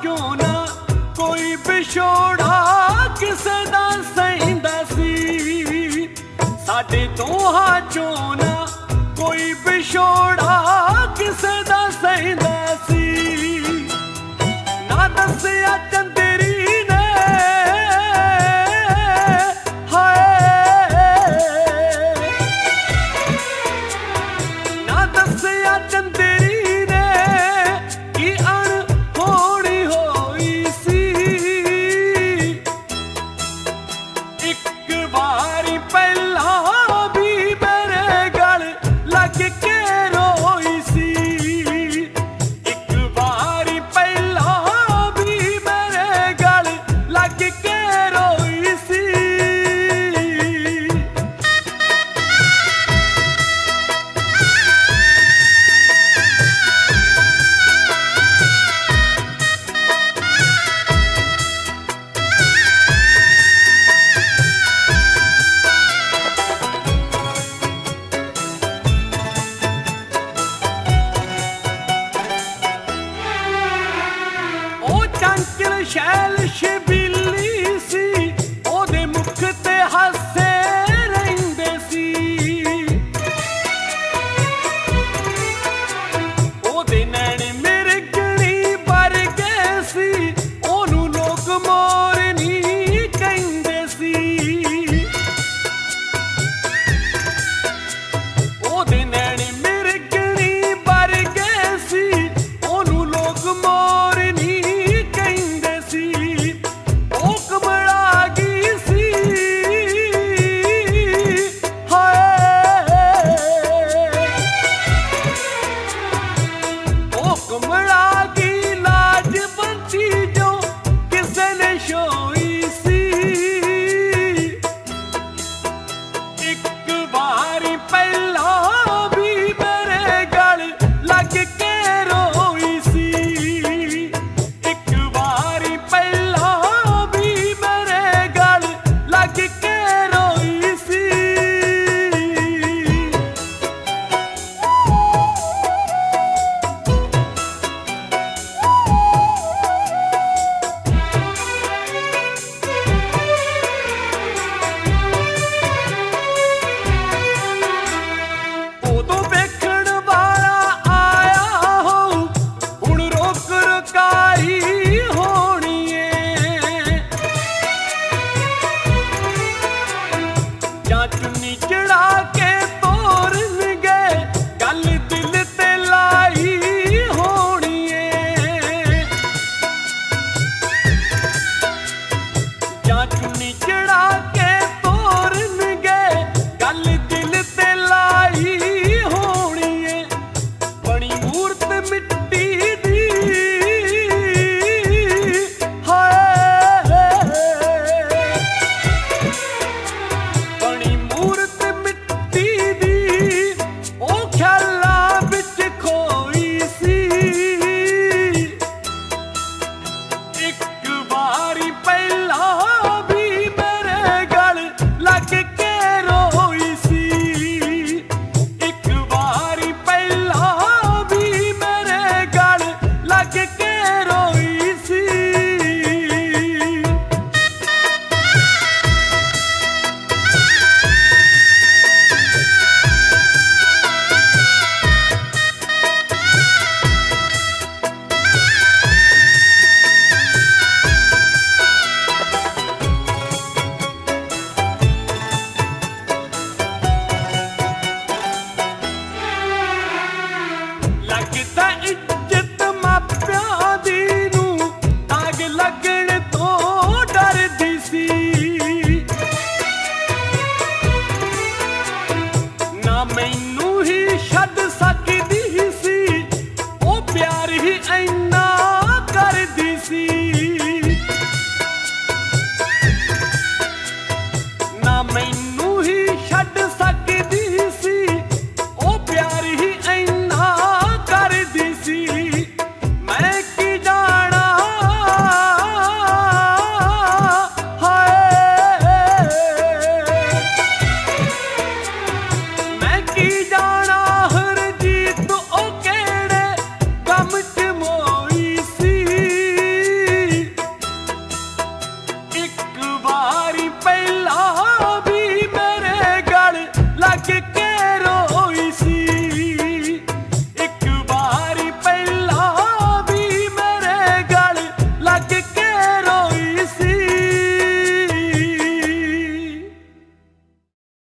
ਕਿਉਂ ਨਾ ਕੋਈ ਵਿਛੋੜਾ ਕਿਸੇ ਦਾ ਸਹਿੰਦਾ ਸੀ। ਸਾਡੇ ਦੋਹਾਂ ਚੋਂ ਨਾ ਕੋਈ ਵਿਛੋੜਾ ਕਿਸੇ ਦਾ ਸਹਿੰਦਾ ਸੀ। ਨਾ ਦੱਸਿਆ ਚੰਦਰੀ ਨੇ ਹਾਏ, ਨਾ ਦੱਸਿਆ ਚੰਦਰੀ ਨੇ ਕਿ ਅਣਹੋਣੀ ਹੋਈ ਸੀ। ਇੱਕ ਵਾਰੀ ਪਹਿਲਾਂ ਵੀ ਮੇਰੇ ਗਲ ਲੱਗ ਕੇ ਰੋਈ ਸੀ। ਇੱਕ ਵਾਰੀ ਪਹਿਲਾਂ ਵੀ ਮੇਰੇ ਗਲ ਲੱਗ ਕੇ ਰੋਈ ਸੀ। ਉਹ ਚੰਚਲ ਸ਼ੈਲ ਛਬੀਲੀ ਸੀ, ਉਹਦੇ ਮੁਖ ਤੇ